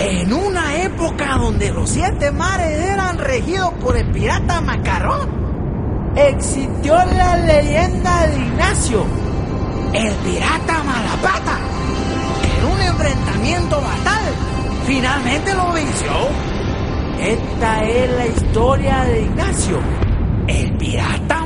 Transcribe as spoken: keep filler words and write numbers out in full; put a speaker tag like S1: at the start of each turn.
S1: En una época donde los siete mares eran regidos por el pirata Macarrón, existió la leyenda de Ignacio, el pirata Malapata, que en un enfrentamiento fatal finalmente lo venció. Esta es la historia de Ignacio, el pirata